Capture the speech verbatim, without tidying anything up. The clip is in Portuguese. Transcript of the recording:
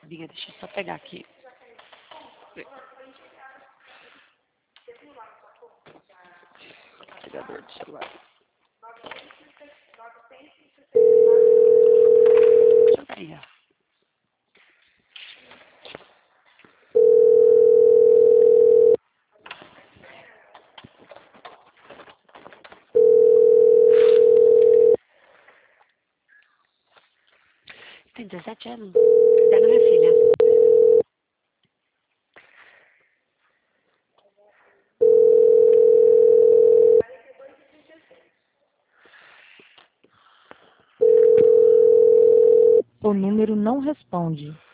Biga, deixa eu só pegar aqui. Carregador do celular. Joga aí, ó. Tem dezessete anos. Da minha filha. O número não responde.